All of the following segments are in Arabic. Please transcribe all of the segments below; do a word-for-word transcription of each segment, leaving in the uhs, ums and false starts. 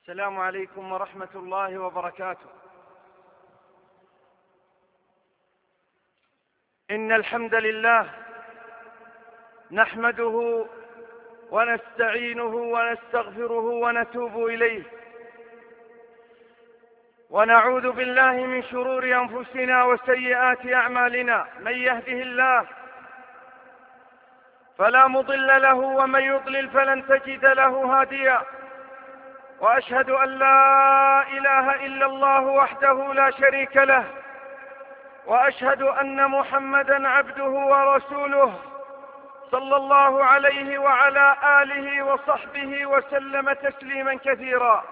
السلام عليكم ورحمة الله وبركاته. إن الحمد لله نحمده ونستعينه ونستغفره ونتوب إليه، ونعوذ بالله من شرور أنفسنا وسيئات أعمالنا. من يهده الله فلا مضل له، ومن يضلل فلن تجد له هاديا. وأشهد أن لا إله إلا الله وحده لا شريك له، وأشهد أن محمدًا عبده ورسوله صلى الله عليه وعلى آله وصحبه وسلم تسليما كثيرا.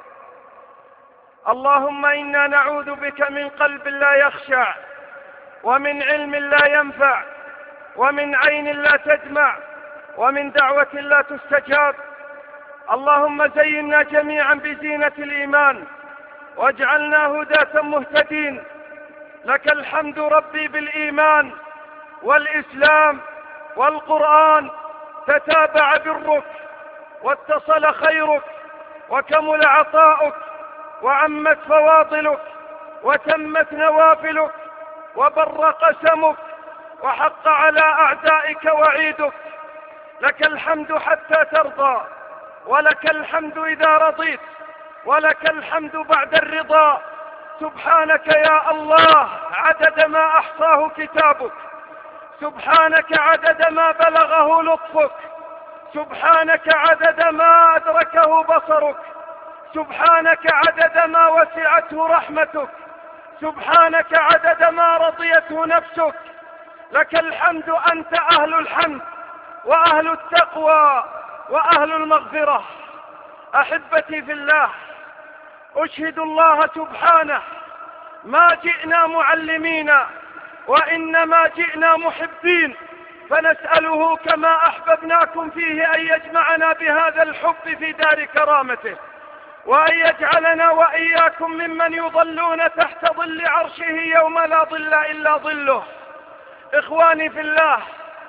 اللهم إنا نعوذ بك من قلب لا يخشع، ومن علم لا ينفع، ومن عين لا تدمع، ومن دعوة لا تستجاب. اللهم زينا جميعا بزينة الإيمان، واجعلنا هداة مهتدين. لك الحمد ربي بالإيمان والإسلام والقرآن، تتابع برك واتصل خيرك، وكمل عطاؤك، وعمت فواضلك، وتمت نوافلك، وبر قسمك، وحق على أعدائك وعيدك. لك الحمد حتى ترضى، ولك الحمد إذا رضيت، ولك الحمد بعد الرضا. سبحانك يا الله عدد ما أحصاه كتابك، سبحانك عدد ما بلغه لطفك، سبحانك عدد ما أدركه بصرك، سبحانك عدد ما وسعته رحمتك، سبحانك عدد ما رضيته نفسك. لك الحمد، أنت أهل الحمد وأهل التقوى وأهل المغفرة. أحبتي في الله، أشهد الله سبحانه ما جئنا معلمين، وإنما جئنا محبين، فنسأله كما أحببناكم فيه أن يجمعنا بهذا الحب في دار كرامته، وأن يجعلنا وإياكم ممن يظلون تحت ظل عرشه يوم لا ظل إلا ظله. إخواني في الله،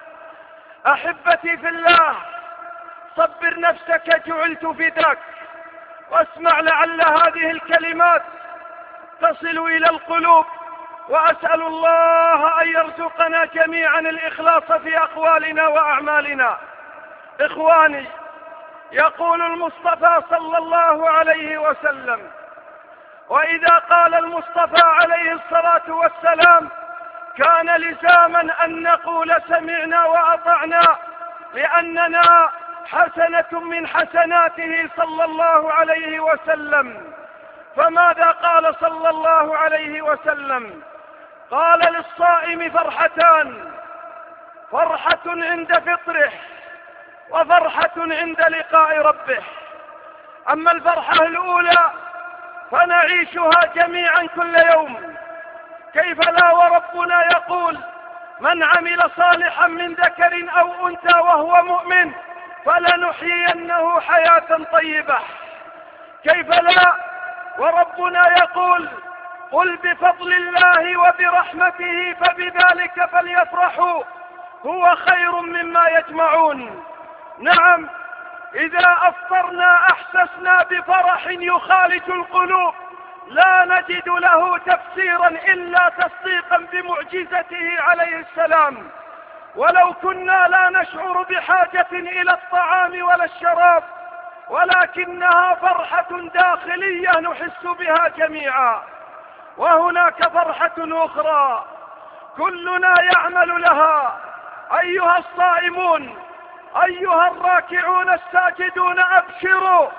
أحبتي في الله، صبر نفسك، جعلت فداك، واسمع لعل هذه الكلمات تصل إلى القلوب. وأسأل الله أن يرزقنا جميعا الإخلاص في أقوالنا وأعمالنا. إخواني، يقول المصطفى صلى الله عليه وسلم: وإذا قال المصطفى عليه الصلاة والسلام كان لزاما أن نقول سمعنا وأطعنا، لأننا حسنة من حسناته صلى الله عليه وسلم. فماذا قال صلى الله عليه وسلم؟ قال: للصائم فرحتان، فرحة عند فطره، وفرحة عند لقاء ربه. أما الفرحة الأولى فنعيشها جميعا كل يوم، كيف لا وربنا يقول: من عمل صالحا من ذكر أو أنثى وهو مؤمن فلنحيينه حياة طيبة. كيف لا وربنا يقول: قل بفضل الله وبرحمته فبذلك فليفرحوا هو خير مما يجمعون. نعم، إذا أفطرنا أحسسنا بفرح يخالج القلوب، لا نجد له تفسيرا إلا تصديقا بمعجزته عليه السلام. ولو كنا لا نشعر بحاجة إلى الطعام ولا الشراب، ولكنها فرحة داخلية نحس بها جميعا. وهناك فرحة أخرى كلنا يعمل لها. أيها الصائمون، أيها الراكعون الساجدون، أبشروا،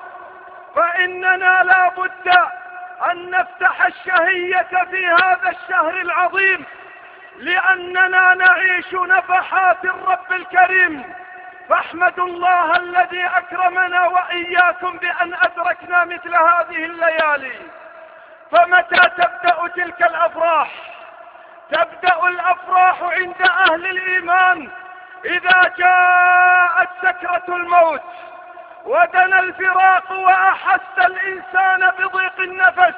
فإننا لا بد أن نفتح الشهية في هذا الشهر العظيم، لأننا نعيش نفحات الرب الكريم. فاحمدوا الله الذي أكرمنا وإياكم بأن أدركنا مثل هذه الليالي. فمتى تبدأ تلك الأفراح؟ تبدأ الأفراح عند أهل الإيمان إذا جاءت سكرة الموت ودنا الفراق وأحس الإنسان بضيق النفس،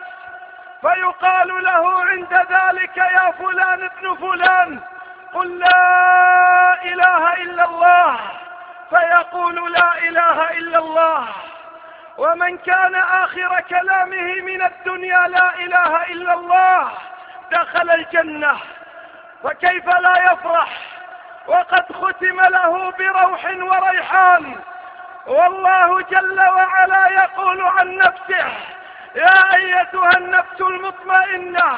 فيقال له عند ذلك: يا فلان ابن فلان، قل لا إله إلا الله. فيقول: لا إله إلا الله. ومن كان آخر كلامه من الدنيا لا إله إلا الله دخل الجنة. فكيف لا يفرح وقد ختم له بروح وريحان؟ والله جل وعلا يقول عن نفسه: يا أيتها النفس المطمئنة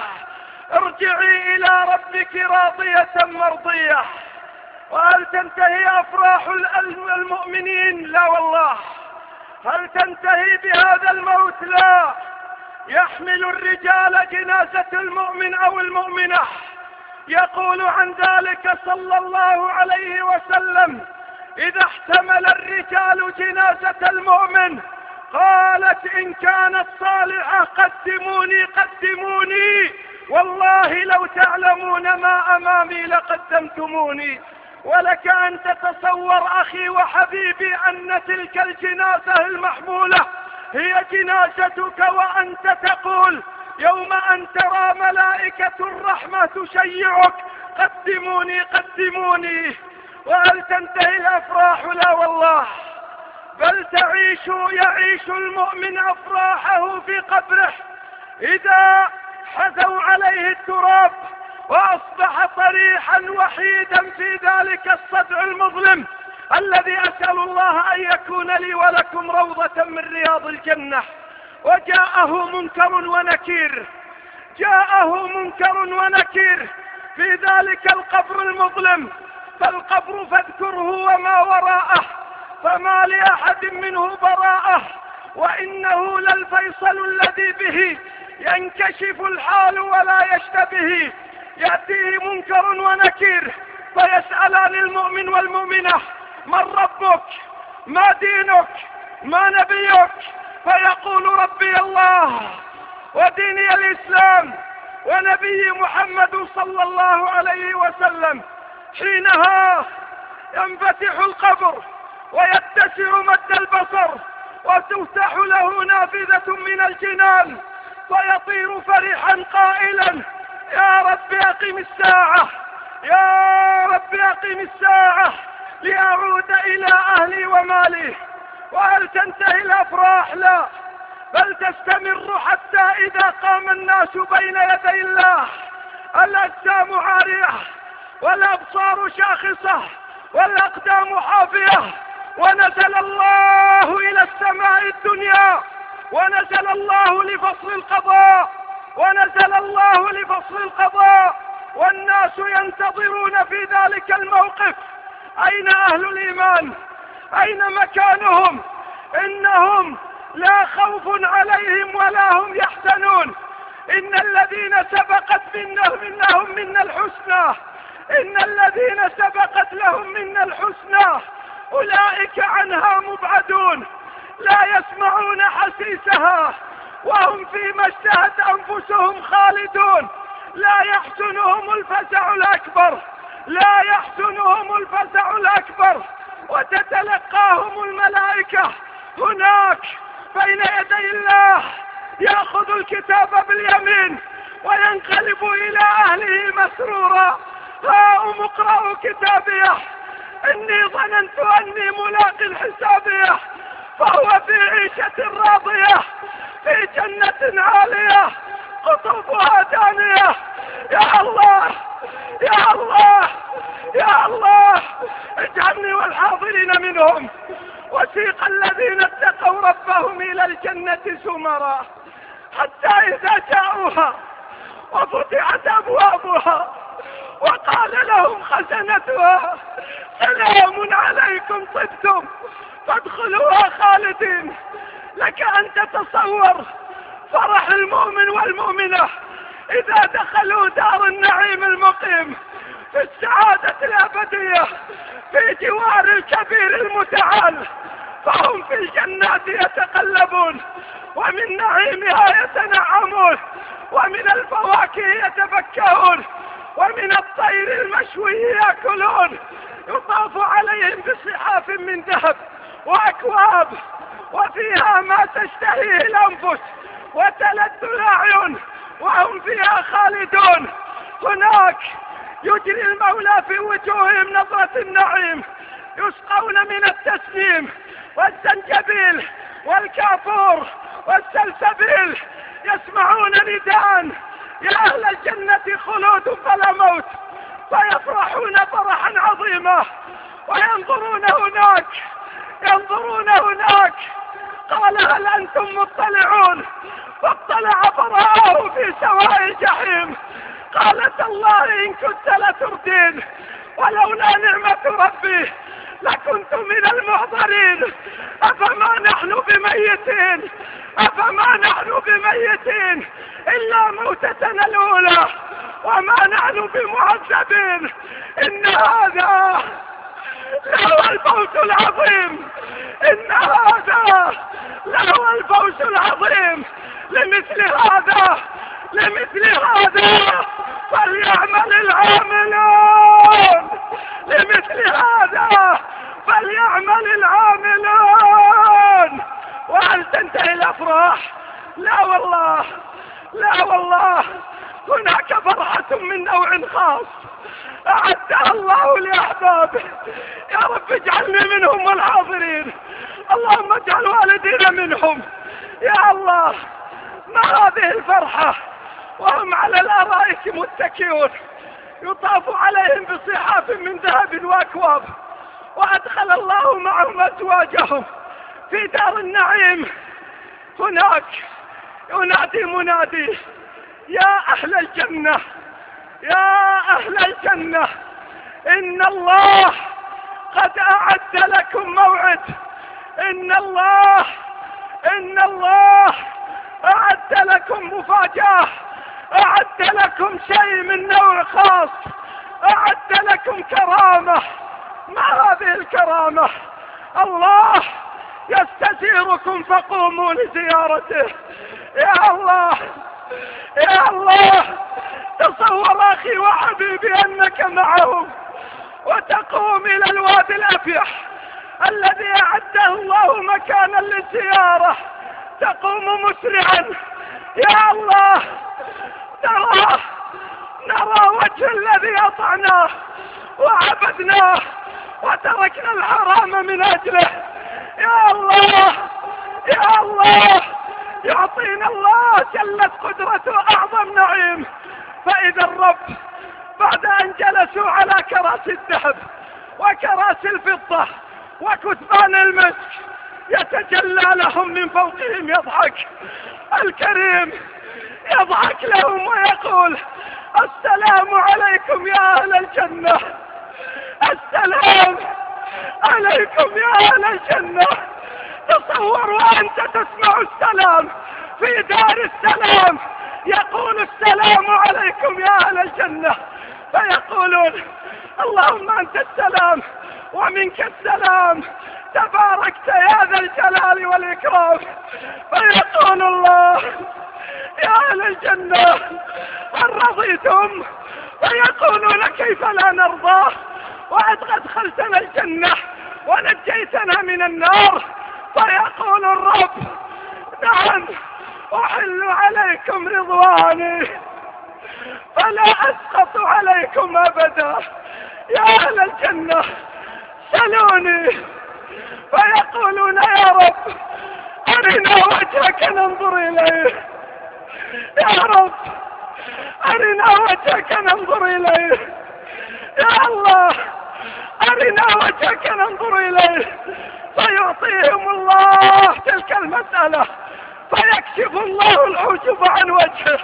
ارجعي إلى ربك راضية مرضية. وهل تنتهي أفراح المؤمنين؟ لا والله. هل تنتهي بهذا الموت؟ لا. يحمل الرجال جنازة المؤمن أو المؤمنة. يقول عن ذلك صلى الله عليه وسلم: إذا احتمل الرجال جنازة المؤمن قالت إن كانت صالحة قدموني قدموني، والله لو تعلمون ما أمامي لقدمتموني. ولك أن تتصور أخي وحبيبي أن تلك الجنازة المحمولة هي جنازتك، وأنت تقول يوم أن ترى ملائكة الرحمة تشيعك: قدموني قدموني. وهل تنتهي الأفراح؟ لا والله. بل تعيش يعيش المؤمن أفراحه في قبره إذا حثوا عليه التراب وأصبح طريحا وحيدا في ذلك الصدع المظلم الذي أسأل الله أن يكون لي ولكم روضة من رياض الجنة. وجاءه منكر ونكير، جاءه منكر ونكير في ذلك القبر المظلم. فالقبر فاذكره وما وراءه، فما لأحد منه براءه، وإنه للفيصل الذي به ينكشف الحال ولا يشتبه. يأتيه منكر ونكير فيسألان المؤمن والمؤمنة: من ربك؟ ما دينك؟ ما نبيك؟ فيقول: ربي الله وديني الإسلام ونبي محمد صلى الله عليه وسلم. حينها ينفتح القبر ويتسع مد البصر وتفتح له نافذة من الجنان، فيطير فرحا قائلا: يا رب أقم الساعة، يا رب أقم الساعة لأعود إلى أهلي ومالي. وهل تنتهي الأفراح؟ لا. بل تستمر حتى إذا قام الناس بين يدي الله الأجسام عارية والأبصار شاخصة والأقدام حافية، ونزل الله إلى السماء الدنيا، ونزل الله لفصل القضاء، ونزل الله لفصل القضاء، والناس ينتظرون في ذلك الموقف. أين أهل الإيمان؟ أين مكانهم؟ إنهم لا خوف عليهم ولا هم يحزنون. إن الذين سبقت منهم منهم منا الحسنى، إن الذين سبقت لهم منا الحسنى أولئك عنها مبعدون، لا يسمعون حسيسها وهم فيما اشتهت أنفسهم خالدون. لا يحزنهم الفزع الأكبر، لا يحزنهم الفزع الأكبر. وتتلقاهم الملائكة هناك بين يدي الله، يأخذ الكتاب باليمين وينقلب إلى أهله مسرورا: هاؤم اقرأوا كتابيه إني ظننت أني ملاق حسابيه. فهو في عيشة راضية في جنة عالية قطوفها دانية. يا الله يا الله يا الله، اجعلني والحاضرين منهم. وسيق الذين اتقوا ربهم إلى الجنة زمرا حتى إذا جاءوها وفتحت أبوابها وقال لهم خزنتها: سلام عليكم طبتم فادخلوها خالدين. لك أن تتصور فرح المؤمن والمؤمنة إذا دخلوا دار النعيم المقيم في السعادة الأبدية في جوار الكبير المتعال. فهم في الجنات يتقلبون ومن نعيمها يتنعمون، ومن الفواكه يتفكهون، ومن الطير المشوي يأكلون. يطاف عليهم بصحاف من ذهب وأكواب وفيها ما تشتهيه الأنفس وتلذ الأعين، وهم فيها خالدون. هناك يجري المولى في وجوههم نظرة النعيم، يسقون من التسنيم والزنجبيل والكافور والسلسبيل يسمعون نداء يا أهل الجنة خلود فلا موت، فيفرحون فرحا عظيما وينظرون هناك ينظرون هناك. قال هل أنتم مطلعون؟ فاطلع فرآه في سواء الجحيم. قال تالله إن كنت لتردين، ولولا نعمة ربي لكنت من المحضرين. أفما نحن بميتين أفما نحن بميتين إلا موتتنا الأولى وما نحن بمعذبين. إن هذا لهو الفوز العظيم إن هذا لهو الفوز العظيم. لمثل هذا لمثل هذا فليعمل العاملون لمثل هذا فليعمل العاملون. وهل تنتهي الأفراح؟ لا والله لا والله، هناك فرحة من نوع خاص أعدها الله لأحبابه. يا رب اجعلني منهم والحاضرين، اللهم اجعل والدينا منهم يا الله. ما هذه الفرحة وهم على الأرائك متكئون، يطاف عليهم بصحاف من ذهب وأكواب، وأدخل الله معهم أزواجهم في دار النعيم. هناك ينادي منادي يا أهل الجنة يا أهل الجنة إن الله قد أعد لكم موعد. إن الله إن الله أعد لكم مفاجأة، أعد لكم شيء من نوع خاص، أعد لكم كرامة. ما هذه الكرامة؟ الله يستزيركم فقوموا لزيارته. يا الله يا الله، تصور أخي وحبيبي أنك معهم وتقوم إلى الوادي الأفيح الذي أعده الله مكانا للزيارة، تقوم مسرعا. يا الله نرى نرى وجه الذي أطعناه وعبدناه وتركنا الحرام من أجله. يا الله يا الله، يعطينا الله جلت قدرته أعظم نعيم. فإذا الرب بعد أن جلسوا على كراسي الذهب وكراسي الفضة وكثبان المسك يتجلى لهم من فوقهم، يضحك الكريم يضحك لهم ويقول السلام عليكم يا أهل الجنة، السلام عليكم يا أهل الجنة. تصور وأنت تسمع السلام في دار السلام، يقول السلام عليكم يا أهل الجنة، فيقولون اللهم أنت السلام ومنك السلام، تباركت يا ذا الجلال والإكرام. فيقول الله يا أهل الجنة هل رضيتم؟ فيقولون كيف لا نرضى وقد أدخلتنا الجنة ونجيتنا من النار. فيقول الرب نعم أحل عليكم رضواني فلا أسقط عليكم أبدا. يا أهل الجنة سلوني، فيقولون يا رب أرنا وجهك ننظر إليه، يا رب أرنا وجهك ننظر إليه، يا الله أرنا وجهك ننظر إليه. فيعطيهم الله تلك المسألة، فيكشف الله الحجب عن وجهه.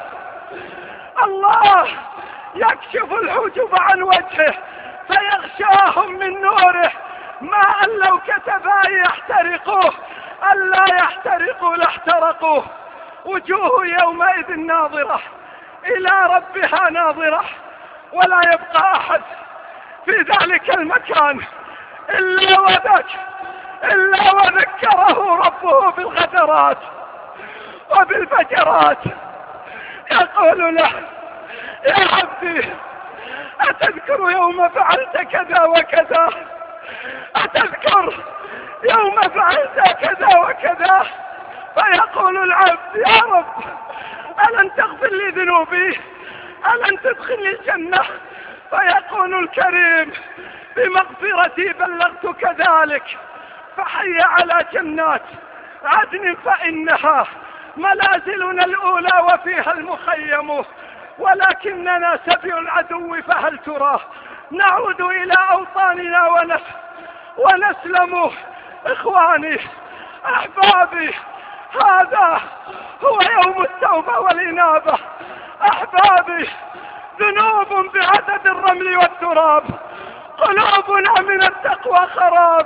الله يكشف الحجب عن وجهه فيغشاهم من نوره ما أن لو كتفا يحترقوه ألا يحترقوا لاحترقوه. وجوه يومئذ ناظرة إلى ربها ناظرة، ولا يبقى أحد في ذلك المكان إلا وذك إلا وذكره ربه بالغدرات وبالفجرات. يقول له يا عبدي أتذكر يوم فعلت كذا وكذا؟ أتذكر يوم فعلت كذا وكذا؟ فيقول العبد يا رب ألن تغفر لي ذنوبي؟ ألن تدخلني الجنة؟ فيقول الكريم بمغفرتي بلغتك ذلك، فحي على جنات عدن فإنها منازلنا الأولى وفيها المخيم، ولكننا سبي العدو فهل تراه نعود إلى أوطاننا ونس ونسلم. إخواني أحبابي، هذا هو يوم التوبة والإنابة. أحبابي، ذنوب بعدد الرمل والتراب، قلوبنا من التقوى خراب،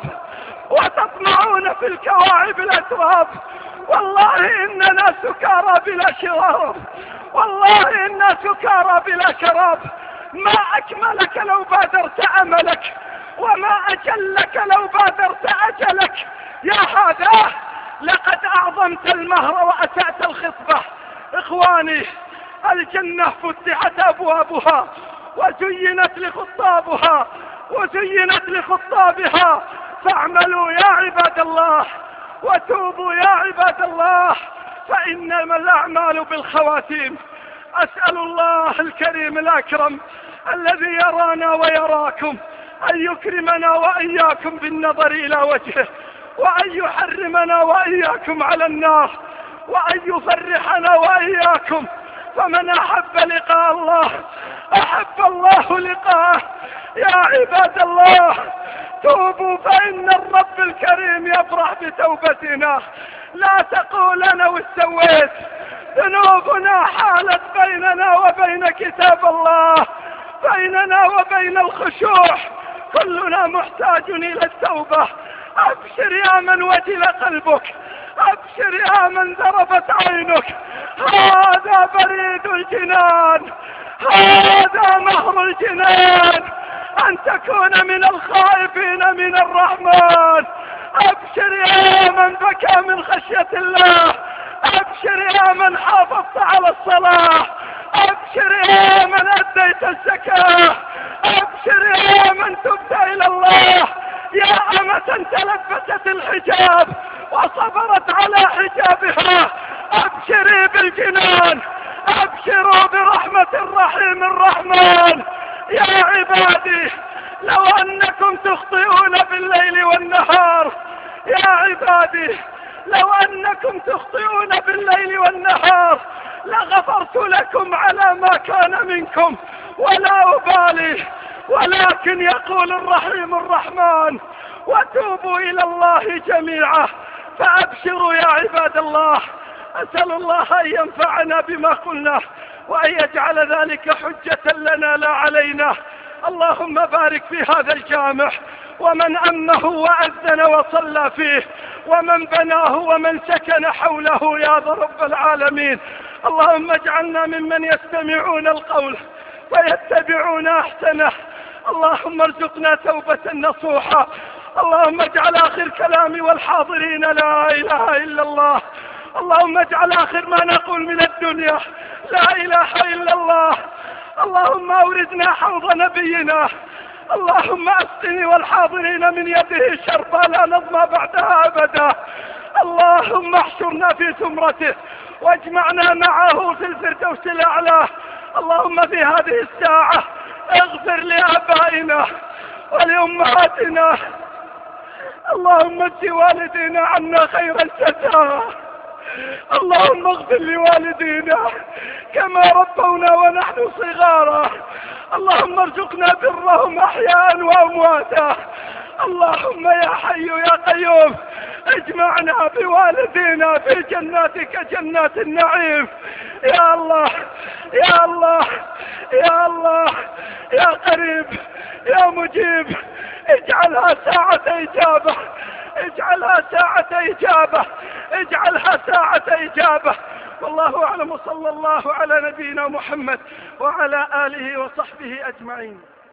وتطمعون في الكواعب الأتراب. والله إننا سكارى بلا شراب، والله إننا سكارى بلا شراب. ما أكملك لو بادرت أملك، وما أجلك لو بادرت أجلك. يا هذا لقد أعظمت المهر وأسأت الخطبة. إخواني، الجنة فتحت أبوابها وزينت لخطابها وزينت لخطابها، فاعملوا يا عباد الله وتوبوا يا عباد الله، فإنما الأعمال بالخواتيم. أسأل الله الكريم الأكرم الذي يرانا ويراكم أن يكرمنا وإياكم بالنظر إلى وجهه، وأن يحرمنا وإياكم على النار، وأن يفرحنا وإياكم. فمن أحب لقاء الله أحب الله لقاءه. يا عباد الله، توبوا فإن الرب الكريم يفرح بتوبتنا. لا تقول أنا وسويت، ذنوبنا حالت بيننا وبين كتاب الله، بيننا وبين الخشوع. كلنا محتاج إلى التوبة. أبشر يا من وجل قلبك، أبشر يا من ذرفت عينك. هذا بريد الجنان، هذا مهر الجنان، أن تكون من الخائفين من الرحمن. أبشر يا من بكى من خشية الله، أبشر يا من حافظت على الصلاة، أبشر يا من أديت الزكاة، أبشر يا من تبت إلى الله. يا أمة تلبست الحجاب وصبرت على حجابها، أبشري بالجنان، أبشروا برحمة الرحيم الرحمن. يا عبادي، لو أنكم تخطئون بالليل والنهار، يا عبادي لو أنكم تخطئون بالليل والنهار لغفرت لكم على ما كان منكم ولا أبالي. ولكن يقول الرحيم الرحمن: وتوبوا إلى الله جميعا. فأبشروا يا عباد الله. أسأل الله أن ينفعنا بما قلنا، وأن يجعل ذلك حجة لنا لا علينا. اللهم بارك في هذا الجامع ومن أمه وأذن وصلى فيه، ومن بناه ومن سكن حوله يا رب العالمين. اللهم اجعلنا ممن يستمعون القول فيتبعون أحسنه. اللهم ارزقنا توبة نصوحة. اللهم اجعل آخر كلامي والحاضرين لا إله إلا الله. اللهم اجعل آخر ما نقول من الدنيا لا إله إلا الله. اللهم أوردنا حوض نبينا. اللهم أسقني والحاضرين من يده شربا لا نظمى بعدها أبدا. اللهم احشرنا في زمرته واجمعنا معه في الفردوس الأعلى. اللهم في هذه الساعة اغفر لآبائنا ولأمهاتنا. اللهم اجزي والدينا عنا خير الجزاء. اللهم اغفر لوالدينا كما ربونا ونحن صغارا. اللهم ارزقنا برهم أحياء وأمواتا. اللهم يا حي يا قيوم اجمعنا بوالدينا في جناتك جنات النعيم. يا الله يا الله يا الله يا قريب يا مجيب، اجعلها ساعة إجابة، اجعلها ساعة إجابة، اجعلها ساعة إجابة. والله أعلم، وصلى الله على نبينا محمد وعلى آله وصحبه أجمعين.